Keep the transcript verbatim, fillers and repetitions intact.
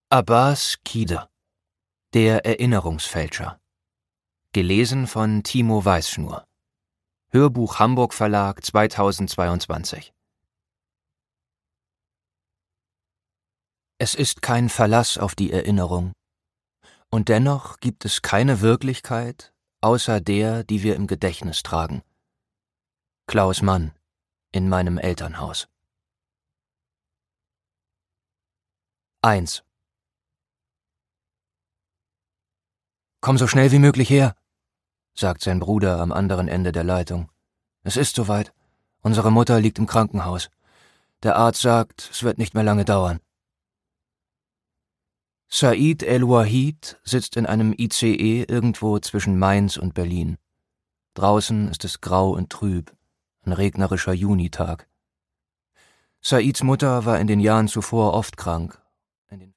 Abbas Kider, der Erinnerungsfälscher. Gelesen von Timo Weißschnur. Hörbuch Hamburg Verlag zweitausendzweiundzwanzig. Es ist kein Verlass auf die Erinnerung. Und dennoch gibt es keine Wirklichkeit, außer der, die wir im Gedächtnis tragen. Klaus Mann, in meinem Elternhaus. eins. »Komm so schnell wie möglich her«, sagt sein Bruder am anderen Ende der Leitung. »Es ist soweit. Unsere Mutter liegt im Krankenhaus. Der Arzt sagt, es wird nicht mehr lange dauern.« Said El-Wahid sitzt in einem I C E irgendwo zwischen Mainz und Berlin. Draußen ist es grau und trüb, ein regnerischer Junitag. Saids Mutter war in den Jahren zuvor oft krank. In den